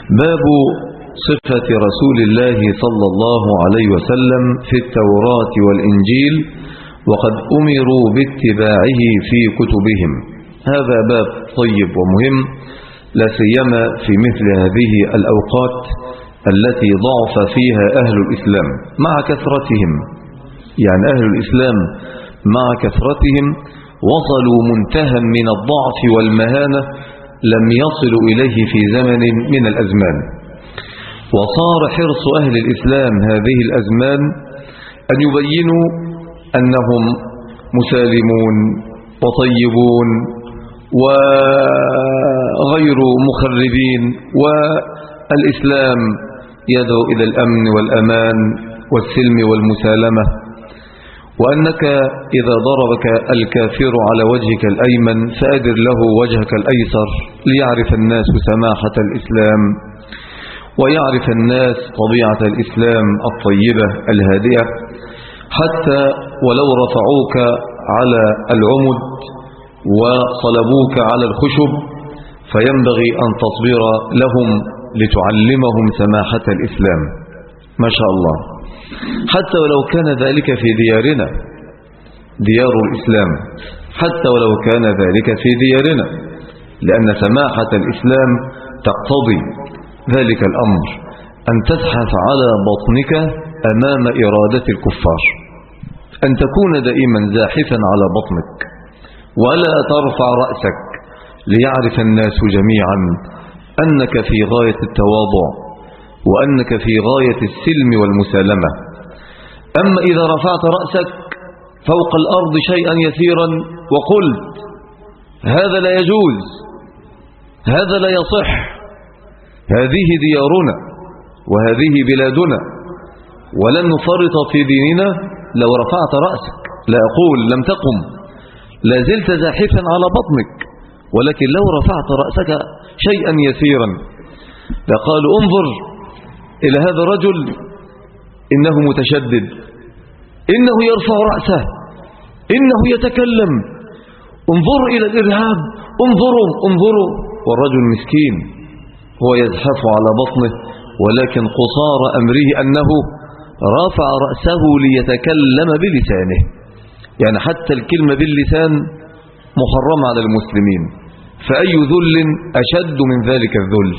باب صفة رسول الله صلى الله عليه وسلم في التوراة والإنجيل وقد أمروا باتباعه في كتبهم. هذا باب طيب ومهم، لا سيما في مثل هذه الأوقات التي ضعف فيها أهل الإسلام مع كثرتهم. يعني أهل الإسلام مع كثرتهم وصلوا منتهى من الضعف والمهانة لم يصلوا إليه في زمن من الأزمان. وصار حرص أهل الإسلام هذه الأزمان أن يبينوا أنهم مسالمون وطيبون وغير مخربين، والإسلام يدعو إلى الأمن والأمان والسلم والمسالمة، وأنك إذا ضربك الكافر على وجهك الأيمن فأدر له وجهك الأيسر ليعرف الناس سماحة الإسلام ويعرف الناس طبيعة الإسلام الطيبة الهادئة، حتى ولو رفعوك على العمد وصلبوك على الخشب فينبغي أن تصبر لهم لتعلمهم سماحة الإسلام. ما شاء الله، حتى ولو كان ذلك في ديارنا، ديار الإسلام، حتى ولو كان ذلك في ديارنا، لأن سماحة الإسلام تقتضي ذلك الأمر أن تزحف على بطنك أمام إرادة الكفار، أن تكون دائما زاحفا على بطنك ولا ترفع رأسك ليعرف الناس جميعا أنك في غاية التواضع وأنك في غاية السلم والمسالمة. أما إذا رفعت رأسك فوق الأرض شيئا يسيرا وقلت هذا لا يجوز، هذا لا يصح، هذه ديارنا وهذه بلادنا ولن نفرط في ديننا، لو رفعت رأسك، لا أقول لم تقم، لا زلت زاحفا على بطنك، ولكن لو رفعت رأسك شيئا يسيرا لقالوا انظر إلى هذا الرجل إنه متشدد، إنه يرفع رأسه، إنه يتكلم، انظر إلى الإرهاب، انظروا، والرجل مسكين هو يزحف على بطنه، ولكن قصار أمره أنه رفع رأسه ليتكلم بلسانه. يعني حتى الكلمة باللسان محرمة على المسلمين، فأي ذل أشد من ذلك الذل؟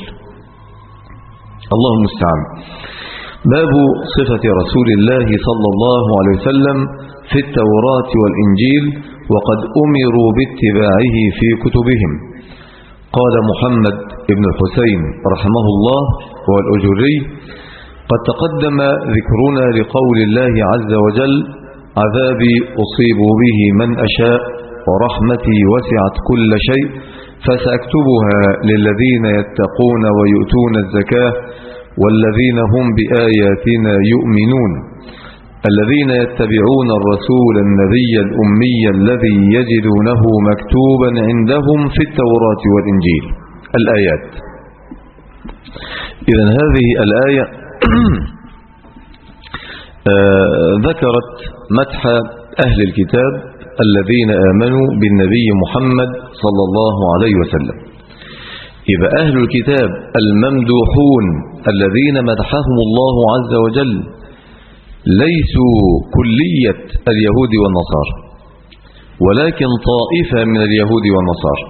الله المستعان. باب صفة رسول الله صلى الله عليه وسلم في التوراة والإنجيل وقد أمروا باتباعه في كتبهم. قال محمد بن الحسين رحمه الله هو الأجري: قد تقدم ذكرنا لقول الله عز وجل: عذابي أصيب به من أشاء ورحمتي وسعت كل شيء فسأكتبها للذين يتقون ويؤتون الزكاة والذين هم بآياتنا يؤمنون الذين يتبعون الرسول النبي الأمي الذي يجدونه مكتوبا عندهم في التوراة والإنجيل. الآيات. إذن هذه الآية ذكرت مدح أهل الكتاب الذين آمنوا بالنبي محمد صلى الله عليه وسلم. يبقى أهل الكتاب الممدوحون الذين مدحهم الله عز وجل ليسوا كلية اليهود والنصارى، ولكن طائفة من اليهود والنصارى.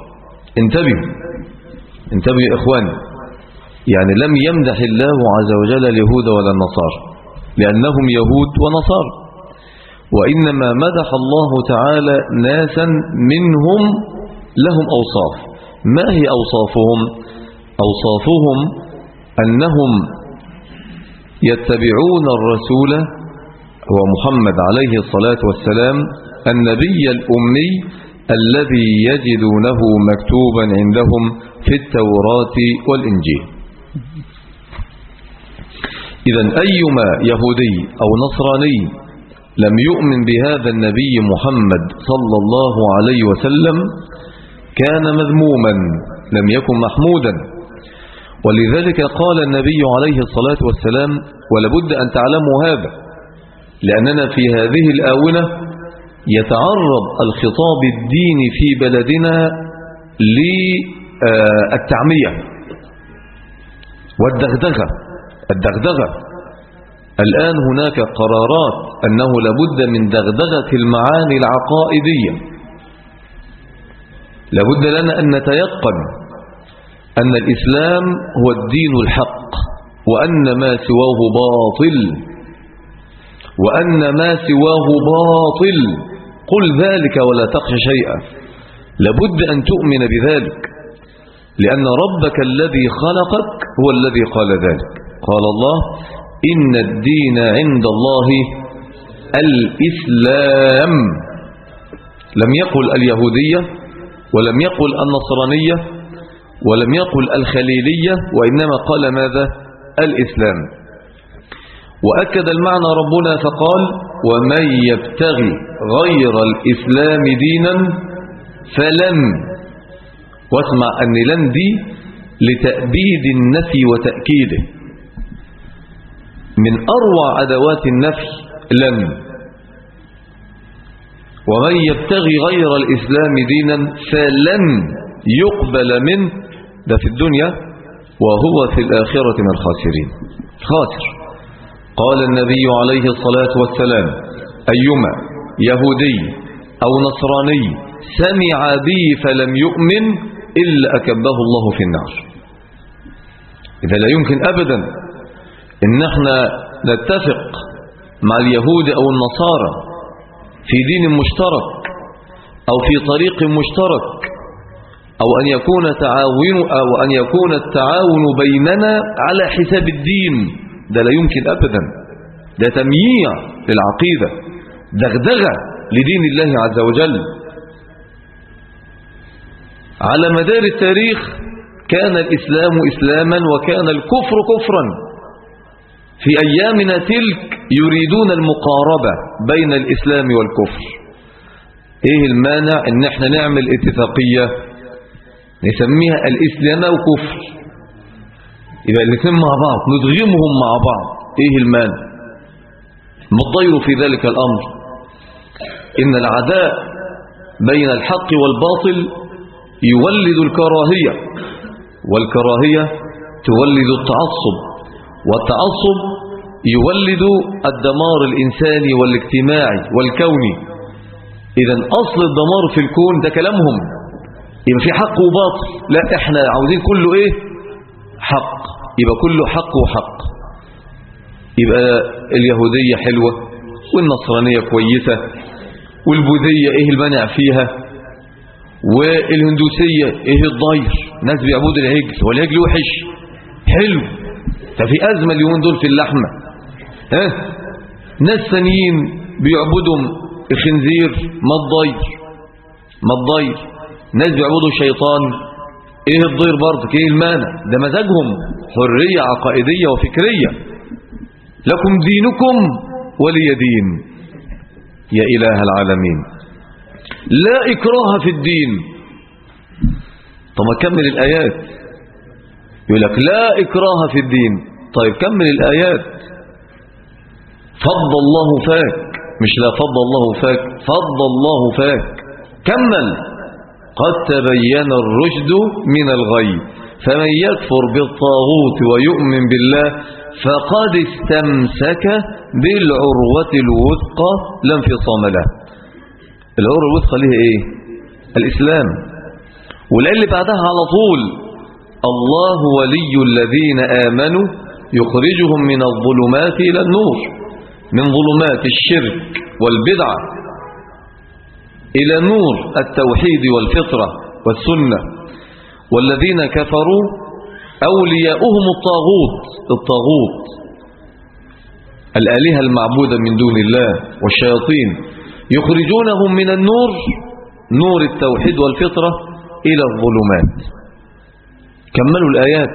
انتبهوا يا إخواني، يعني لم يمدح الله عز وجل اليهود ولا النصارى لأنهم يهود ونصارى، وإنما مدح الله تعالى ناسا منهم لهم أوصاف. ما هي أوصافهم؟ أوصافهم أنهم يتبعون الرسول هو محمد عليه الصلاة والسلام النبي الأمي الذي يجدونه مكتوبا عندهم في التوراة والإنجيل. إذن أيما يهودي أو نصراني لم يؤمن بهذا النبي محمد صلى الله عليه وسلم كان مذموما، لم يكن محمودا. ولذلك قال النبي عليه الصلاة والسلام: ولابد أن تعلموا هذا، لأننا في هذه الآونة يتعرض الخطاب الديني في بلدنا للتعمية، الدغدغة. الآن هناك قرارات أنه لابد من دغدغة المعاني العقائدية. لابد لنا أن نتيقن أن الإسلام هو الدين الحق، وأن ما سواه باطل، قل ذلك ولا تخش شيئا. لابد أن تؤمن بذلك، لأن ربك الذي خلقك هو الذي قال ذلك. قال الله: إن الدين عند الله الإسلام. لم يقل اليهودية، ولم يقل النصرانية، ولم يقل الخليلية، وإنما قال ماذا؟ الإسلام. وأكد المعنى ربنا فقال: ومن يبتغي غير الإسلام دينا فلن. واسمع أن لن دي لتأبيد النفي وتأكيده، من أروع أدوات النفي لن. ومن يبتغي غير الإسلام دينا فلن يقبل منه، ده في الدنيا، وهو في الآخرة من الخاسرين. خاسر. قال النبي عليه الصلاة والسلام: أيما يهودي أو نصراني سمع بي فلم يؤمن إلا أكبه الله في النار. إذا لا يمكن أبدا إن احنا نتفق مع اليهود أو النصارى في دين مشترك أو في طريق مشترك، أو أن يكون التعاون بيننا على حساب الدين. ده لا يمكن أبدا. ده تمييع للعقيدة، دغدغة لدين الله عز وجل. على مدار التاريخ كان الإسلام إسلاما وكان الكفر كفرا. في أيامنا تلك يريدون المقاربة بين الإسلام والكفر. إيه المانع إن احنا نعمل اتفاقية نسميها الإسلام وكفر، يبقى الاثنين مع بعض، ندغمهم مع بعض. إيه المانع؟ ما الضير في ذلك الأمر؟ إن العداء بين الحق والباطل يولد الكراهية، والكراهية تولد التعصب، والتعصب يولد الدمار الإنساني والاجتماعي والكوني. إذن أصل الدمار في الكون ده كلامهم، يبقى في حق وباطل. لا، احنا عاوزين كله ايه؟ حق. يبقى كله حق وحق. يبقى اليهودية حلوة، والنصرانية كويسة، والبوذية ايه المانع فيها، والهندوسية ايه الضير؟ ناس بيعبدوا العجل، والعجل وحش. حلو. ففي أزمة اليومين دول في اللحمة. ناس ثانيين بيعبدوا الخنزير، ما الضير. ناس بيعبدوا الشيطان، ايه الضير برضك؟ ايه المانع؟ ده مزاجهم، حرية عقائدية وفكرية. لكم دينكم ولي دين. يا إله العالمين، لا إكراه في الدين. طب كمل الآيات. يقول لك لا إكراه في الدين. طيب كمل الآيات. فضل الله فاك، مش لا فضل الله فاك، فضل الله فاك. كمل. قد تبين الرشد من الغي، فمن يكفر بالطاغوت ويؤمن بالله فقد استمسك بالعروة الوثقى لا انفصام له. العروة الوثقى ليه ايه؟ الإسلام. والآية اللي بعدها على طول: الله ولي الذين آمنوا يخرجهم من الظلمات إلى النور، من ظلمات الشرك والبدعة إلى نور التوحيد والفطرة والسنة. والذين كفروا أولياؤهم الطاغوت الآلهة المعبودة من دون الله والشياطين، يخرجونهم من النور، نور التوحيد والفطرة، إلى الظلمات. كملوا الآيات.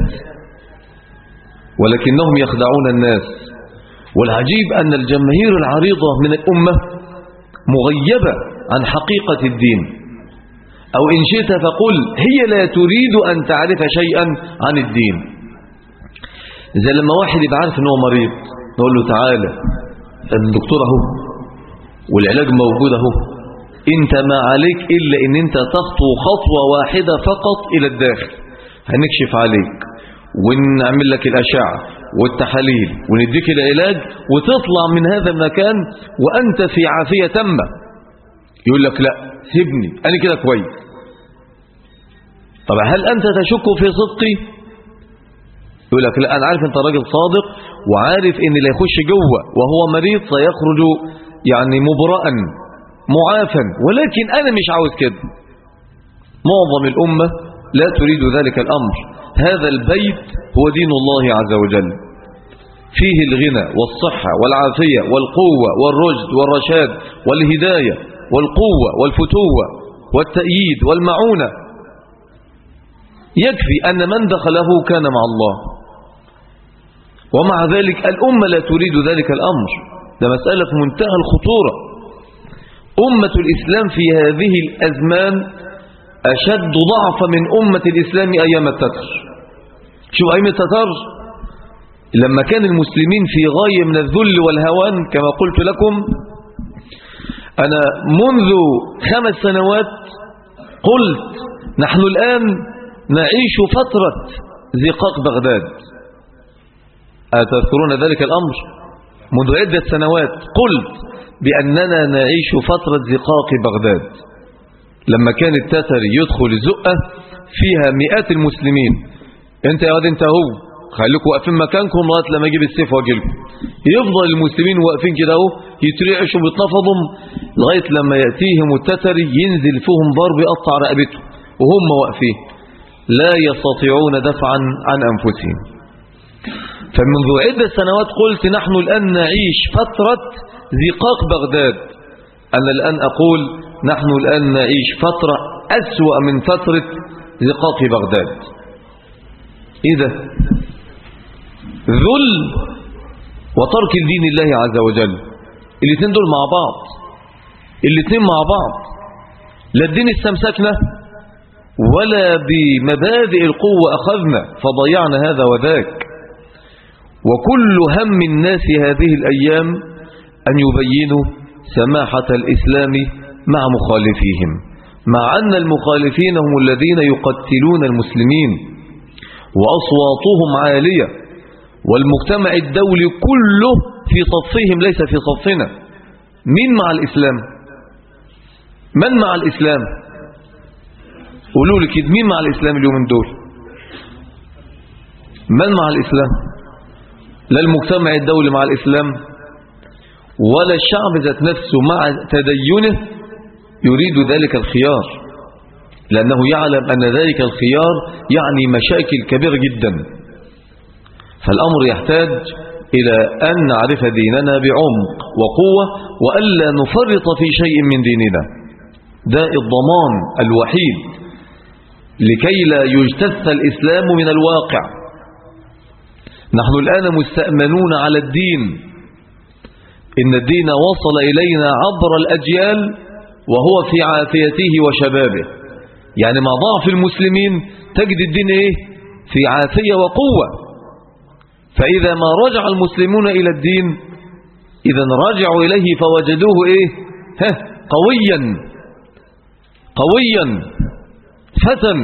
ولكنهم يخدعون الناس. والعجيب أن الجماهير العريضة من الأمة مغيبة عن حقيقة الدين، أو إن شئت فقل هي لا تريد أن تعرف شيئا عن الدين. زي لما واحد يبقى عارف أنه مريض، نقول له تعالى الدكتور اهو والعلاج موجود اهو، انت ما عليك إلا أن انت تخطو خطوة واحدة فقط إلى الداخل، هنكشف عليك ونعمل لك الأشعة والتحاليل ونديك العلاج وتطلع من هذا المكان وأنت في عافية تامة. يقول لك لا سيبني أنا كده كويس. طب هل أنت تشك في صدقي؟ يقول لك لا أنا عارف أنت راجل صادق وعارف أن اللي يخش جوه وهو مريض سيخرج يعني مبرأ معافا، ولكن أنا مش عاوز كده. معظم الأمة لا تريد ذلك الأمر. هذا البيت هو دين الله عز وجل، فيه الغنى والصحة والعافية والقوة والرشد والرشاد والهداية والقوة والفتوة والتأييد والمعونة. يكفي أن من دخله كان مع الله، ومع ذلك الأمة لا تريد ذلك الأمر. ده مسألة منتهى الخطورة. أمة الإسلام في هذه الأزمان أشد ضعفا من أمة الإسلام أيام التتر. شوف أيام التتر لما كان المسلمين في غاية من الذل والهوان، كما قلت لكم أنا منذ 5 سنوات قلت نحن الآن نعيش فترة زقاق بغداد. أتذكرون ذلك الأمر؟ منذ عدة سنوات قلت بأننا نعيش فترة زقاق بغداد، لما كان التتري يدخل زقة فيها مئات المسلمين. انت يا واد انت هو خليكم واقفين مكانكم لغايه لما اجيب السيف واجيلكم. يفضل المسلمين واقفين كده اهو يترعشوا ويتنفضوا لغايه لما ياتيهم التتري ينزل فيهم ضرب يقطع رقبتهم وهم واقفين لا يستطيعون دفعا عن انفسهم. فمنذ عدة سنوات قلت نحن الآن نعيش فترة زقاق بغداد. أنا الآن أقول نحن الآن نعيش فترة أسوأ من فترة زقاق بغداد. إذا ذل وترك الدين الله عز وجل، الاثنين دول مع بعض، الاثنين مع بعض. لا الدين استمسكنا ولا بمبادئ القوة أخذنا فضيعنا هذا وذاك. وكل هم الناس هذه الأيام أن يبينوا سماحة الإسلام مع مخالفيهم، مع أن المخالفين هم الذين يقتلون المسلمين وأصواتهم عالية، والمجتمع الدولي كله في صفهم ليس في صفنا. من مع الإسلام؟ من مع الإسلام؟ قولوا لي كده، مين مع الإسلام اليوم دول؟ من مع الإسلام؟ لا المجتمع الدولي مع الإسلام ولا الشعب ذات نفسه مع تدينه يريد ذلك الخيار، لأنه يعلم أن ذلك الخيار يعني مشاكل كبيرة جدا. فالأمر يحتاج إلى أن نعرف ديننا بعمق وقوة وألا نفرط في شيء من ديننا. ده الضمان الوحيد لكي لا يجتث الإسلام من الواقع. نحن الآن مستأمنون على الدين، إن الدين وصل إلينا عبر الأجيال وهو في عافيته وشبابه. يعني مع ضعف المسلمين تجد الدين إيه؟ في عافية وقوة. فإذا ما رجع المسلمون إلى الدين إذا رجعوا إليه فوجدوه إيه؟ قويا قويا فتن.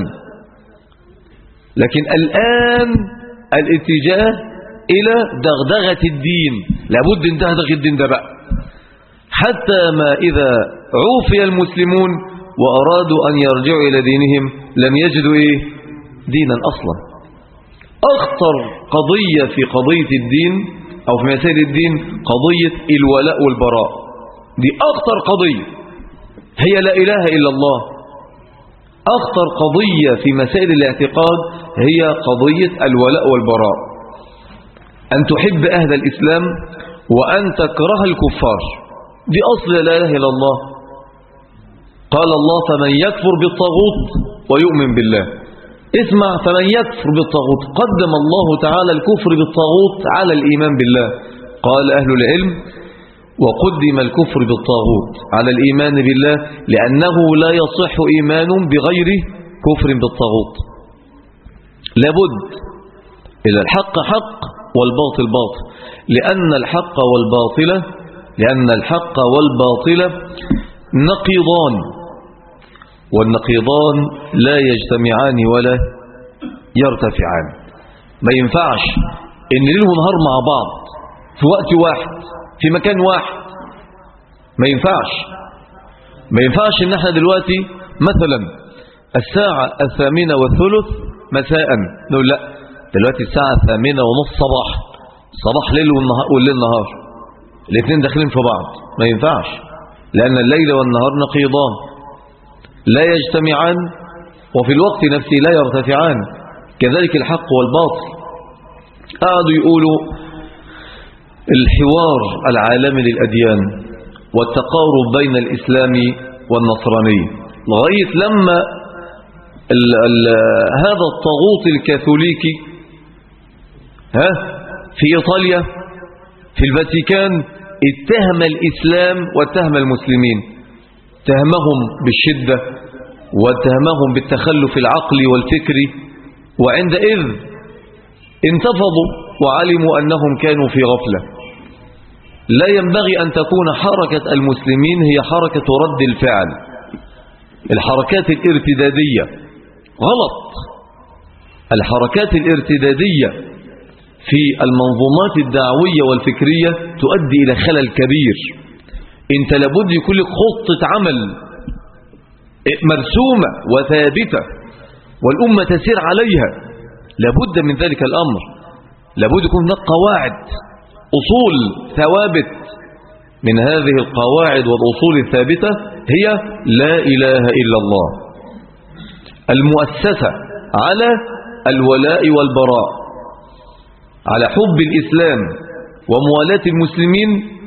لكن الآن الاتجاه إلى دغدغة الدين، لابد ان تهدغ الدين ده بقى، حتى ما إذا عوفي المسلمون وأرادوا أن يرجعوا إلى دينهم لم يجدوا إيه؟ دينا أصلا. أخطر قضية في قضية الدين أو في مسائل الدين قضية الولاء والبراء. دي أخطر قضية، هي لا إله إلا الله. أخطر قضية في مسائل الاعتقاد هي قضية الولاء والبراء، أن تحب أهل الإسلام وأن تكره الكفار. دي أصل لا إله إلا الله. قال الله فمن يكفر بالطاغوت ويؤمن بالله. اسمع، فمن يكفر بالطاغوت، قدم الله تعالى الكفر بالطاغوت على الإيمان بالله. قال أهل العلم وقدم الكفر بالطاغوت على الإيمان بالله لأنه لا يصح إيمان بغير كفر بالطاغوت. لابد إلى الحق حق والباطل باطل، لأن الحق والباطل نقيضان، والنقيضان لا يجتمعان ولا يرتفعان. ما ينفعش ان ليل ونهار مع بعض في وقت واحد في مكان واحد. ما ينفعش ان احنا دلوقتي مثلا الساعة 8:30 مساء نقول لا دلوقتي الساعة 8:30 صباح ليل والليل نهار، الاثنين داخلين في بعض. ما ينفعش، لأن الليل والنهار نقيضان لا يجتمعان وفي الوقت نفسه لا يرتفعان. كذلك الحق والباطل. قعدوا يقولوا الحوار العالمي للأديان والتقارب بين الإسلام والنصرانية، لغاية لما هذا الطاغوت الكاثوليكي في إيطاليا في الفاتيكان اتهم الإسلام واتهم المسلمين، اتهمهم بالشدة واتهمهم بالتخلف العقلي والفكري، وعندئذ انتفضوا وعلموا أنهم كانوا في غفلة. لا ينبغي أن تكون حركة المسلمين هي حركة رد الفعل. الحركات الارتدادية غلط. الحركات الارتدادية في المنظومات الدعوية والفكرية تؤدي إلى خلل كبير. انت لابد يكون لك خطة عمل مرسومة وثابتة والأمة تسير عليها، لابد من ذلك الأمر. لابد يكون هناك قواعد، أصول ثوابت. من هذه القواعد والأصول الثابتة هي لا إله إلا الله، المؤسسة على الولاء والبراء، على حب الإسلام وموالاة المسلمين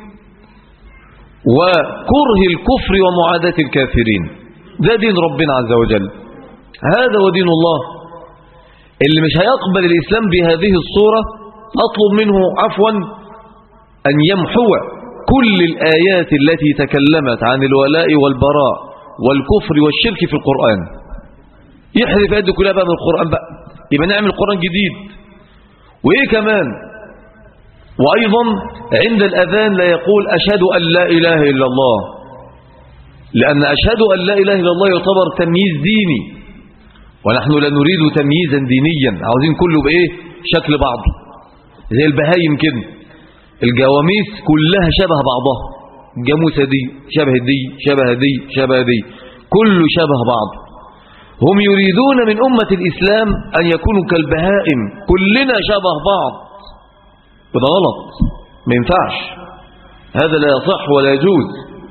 وكره الكفر ومعاداة الكافرين. ده دين ربنا عز وجل، هذا ودين الله. اللي مش هيقبل الإسلام بهذه الصورة أطلب منه عفوا أن يمحو كل الآيات التي تكلمت عن الولاء والبراء والكفر والشرك في القرآن. يحذف يده كلها بقى من القرآن بقى، يبقى نعمل قرآن جديد. وإيه كمان؟ وأيضا عند الأذان لا يقول أشهد أن لا إله إلا الله، لأن أشهد أن لا إله إلا الله يعتبر تمييز ديني، ونحن لا نريد تمييزا دينيا، عاوزين كله بإيه؟ شكل بعضه، زي البهايم كده، الجواميس كلها شبه بعضها، الجاموسة دي شبه دي شبه دي شبه دي، كله شبه بعض. هم يريدون من أمة الإسلام أن يكونوا كالبهائم، كلنا شبه بعض، وده غلط، ما ينفعش، هذا لا يصح ولا يجوز.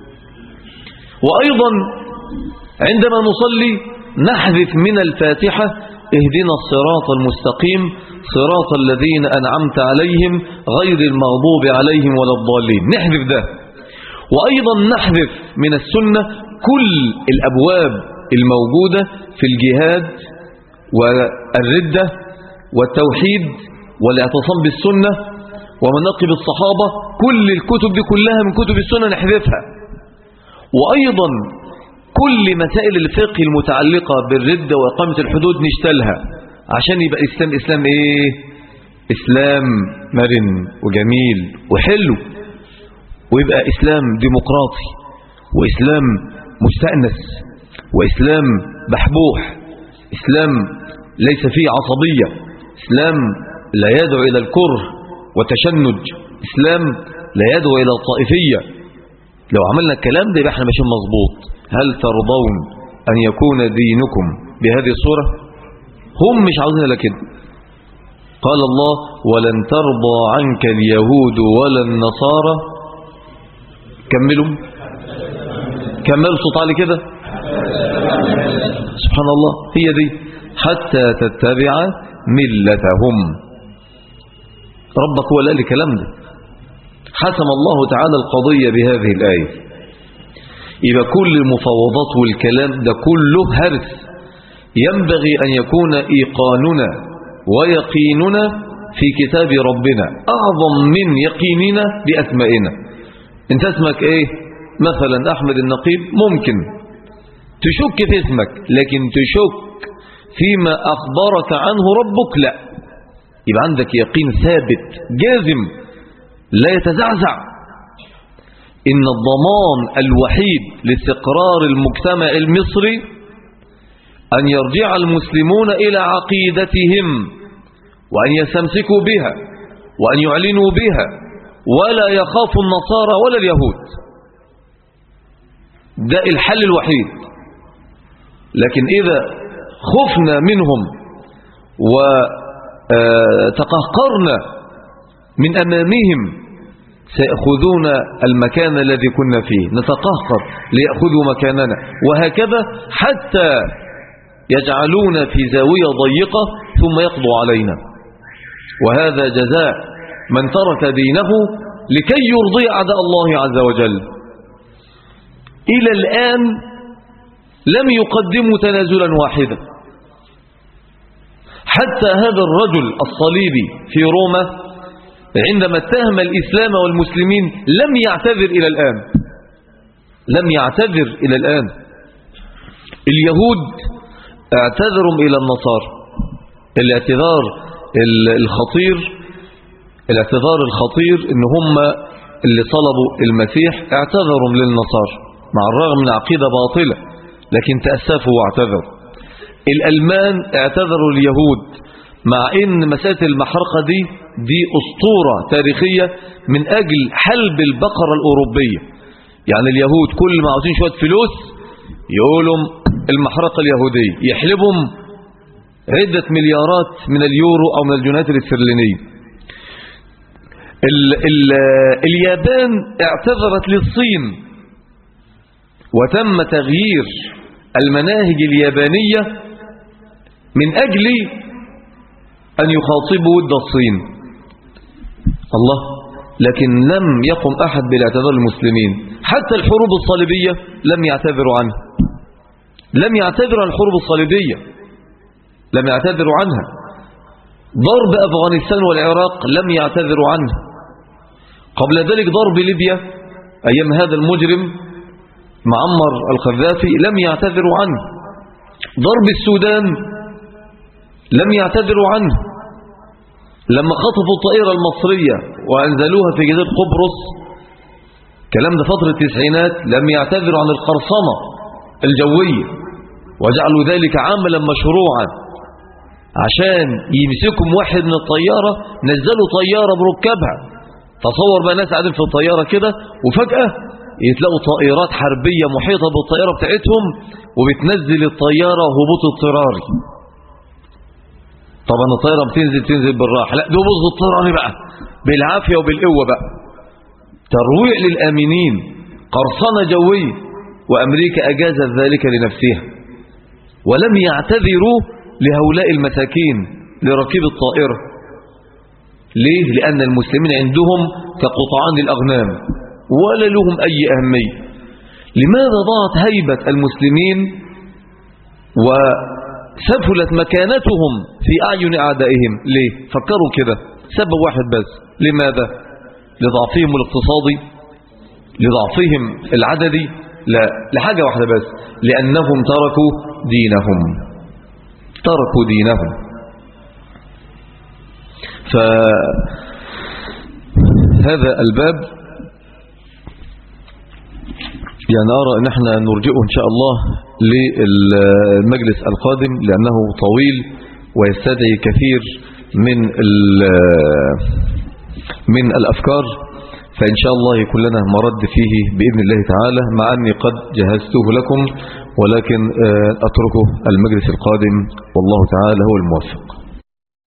وأيضا عندما نصلي نحذف من الفاتحة اهدنا الصراط المستقيم صراط الذين أنعمت عليهم غير المغضوب عليهم ولا الضالين، نحذف ده. وأيضا نحذف من السنة كل الأبواب الموجودة في الجهاد والردة والتوحيد والاعتصام بالسنة ومناقب الصحابة، كل الكتب دي كلها من كتب السنة نحذفها. وأيضا كل مسائل الفقه المتعلقة بالردة وإقامة الحدود نشتلها، عشان يبقى الإسلام إسلام إيه؟ إسلام مرن وجميل وحلو، ويبقى إسلام ديمقراطي وإسلام مستأنس وإسلام بحبوح، إسلام ليس فيه عصبية، إسلام لا يدعو إلى الكره وتشنج، إسلام لا يدعو إلى الطائفية. لو عملنا الكلام ده يبقى احنا ماشيين مظبوط. هل ترضون أن يكون دينكم بهذه الصورة؟ هم مش عاوزين إلا كده. قال الله ولن ترضى عنك اليهود ولا النصارى، كملوا صوت عالي كده، سبحان الله، هي دي حتى تتبع ملتهم. ربك هو اللي قال الكلام ده، حسم الله تعالى القضية بهذه الآية. يبقى كل المفاوضات والكلام ده كله هرس. ينبغي أن يكون إيقاننا ويقيننا في كتاب ربنا أعظم من يقيننا بأسمائنا. انت اسمك ايه؟ مثلا أحمد النقيب، ممكن تشك في اسمك، لكن تشك فيما أخبرك عنه ربك لا. يبقى عندك يقين ثابت جازم لا يتزعزع. إن الضمان الوحيد لاستقرار المجتمع المصري أن يرجع المسلمون إلى عقيدتهم وأن يستمسكوا بها وأن يعلنوا بها، ولا يخافوا النصارى ولا اليهود. ده الحل الوحيد. لكن إذا خفنا منهم وتقهقرنا من أمامهم سيأخذون المكان الذي كنا فيه، نتقهقر ليأخذوا مكاننا، وهكذا حتى يجعلون في زاوية ضيقة ثم يقضوا علينا. وهذا جزاء من ترك دينه لكي يرضي أعداء الله عز وجل. إلى الآن لم يقدموا تنازلا واحدا. حتى هذا الرجل الصليبي في روما عندما اتهم الإسلام والمسلمين لم يعتذر إلى الآن، لم يعتذر إلى الآن. اليهود اعتذروا إلى النصارى. الاعتذار الخطير ان هم اللي صلبوا المسيح اعتذروا للنصارى مع الرغم من عقيدة باطلة، لكن تأسفوا واعتذروا. الألمان اعتذروا اليهود، مع ان مسألة المحرقة دي أسطورة تاريخية من أجل حلب البقرة الأوروبية. يعني اليهود كل ما عاوزين شوية فلوس يقولوا المحرقة اليهودية، يحلبهم عدة مليارات من اليورو أو من الجنيهات الاسترلينية. اليابان اعتذرت للصين، وتم تغيير المناهج اليابانية من أجل أن يخاطبوا ود الصين. الله، لكن لم يقم أحد بالاعتذار للمسلمين. حتى الحروب الصليبية لم يعتذروا عنها، لم يعتذروا عن الحروب الصليبية، لم يعتذروا عنها. ضرب أفغانستان والعراق لم يعتذروا عنه. قبل ذلك ضرب ليبيا أيام هذا المجرم معمر القذافي لم يعتذروا عنه. ضرب السودان لم يعتذروا عنه. لما خطفوا الطائرة المصرية وأنزلوها في جزيرة قبرص، كلام ده فترة التسعينات، لم يعتذروا عن القرصنة الجوية وجعلوا ذلك عملا مشروعا. عشان يمسكم واحد من الطيارة نزلوا طيارة بركبها. تصور بقى ناس قاعدين في الطيارة كده وفجأة يتلاقوا طائرات حربية محيطة بالطيارة بتاعتهم وبتنزل الطيارة هبوط اضطراري. طبعا الطيارة بتنزل بالراحة، لا ده هبوط اضطراري بقى بالعافية وبالقوة بقى. ترويع للآمنين، قرصنة جوية، وأمريكا أجازت ذلك لنفسها ولم يعتذروا لهؤلاء المساكين لركيب الطائرة. ليه؟ لأن المسلمين عندهم كقطعان الأغنام ولا لهم أي أهمية. لماذا ضاعت هيبة المسلمين وسفلت مكانتهم في أعين أعدائهم؟ ليه؟ فكروا كده، سبب واحد بس. لماذا؟ لضعفهم الاقتصادي، لضعفهم العددي؟ لا، لحاجة واحدة بس، لأنهم تركوا دينهم. فهذا الباب يعني أرى أن احنا نرجئه إن شاء الله للمجلس القادم، لأنه طويل ويستدعي كثير من الأفكار، فإن شاء الله يكون لنا مرد فيه بإذن الله تعالى، مع أني قد جهزته لكم، ولكن أتركه المجلس القادم والله تعالى هو الموفق.